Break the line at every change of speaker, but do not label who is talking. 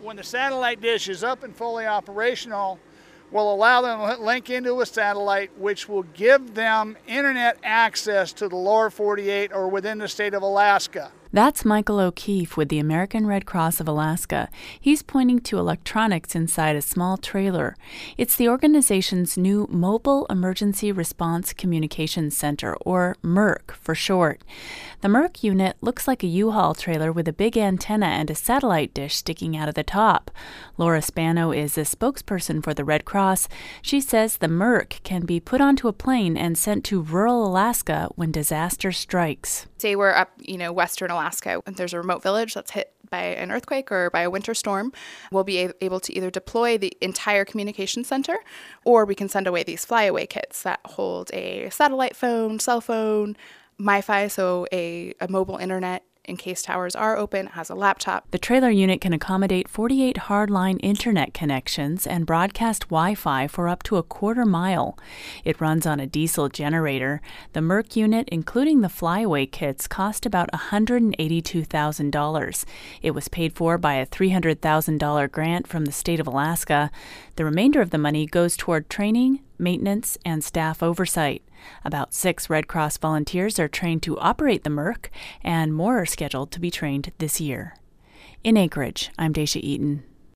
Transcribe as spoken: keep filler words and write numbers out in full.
when the satellite dish is up and fully operational, will allow them to link into a satellite, which will give them internet access to the lower forty-eight or within the state of Alaska.
That's Michael O'Keefe with the American Red Cross of Alaska. He's pointing to electronics inside a small trailer. It's the organization's new Mobile Emergency Response Communications Center, or MERC for short. The MERC unit looks like a U-Haul trailer with a big antenna and a satellite dish sticking out of the top. Laura Spano is a spokesperson for the Red Cross. She says the MERC can be put onto a plane and sent to rural Alaska when disaster strikes.
Say we're up, you know, western Alaska, and there's a remote village that's hit by an earthquake or by a winter storm. We'll be able to either deploy the entire communication center, or we can send away these flyaway kits that hold a satellite phone, cell phone, MiFi, so a, a mobile internet in case towers are open, has a laptop.
The trailer unit can accommodate forty-eight hardline internet connections and broadcast Wi-Fi for up to a quarter mile. It runs on a diesel generator. The MERC unit, including the flyaway kits, cost about one hundred eighty-two thousand dollars. It was paid for by a three hundred thousand dollars grant from the state of Alaska. The remainder of the money goes toward training, maintenance, and staff oversight. About six Red Cross volunteers are trained to operate the MERC, and more are scheduled to be trained this year. In Anchorage, I'm Daisha Eaton.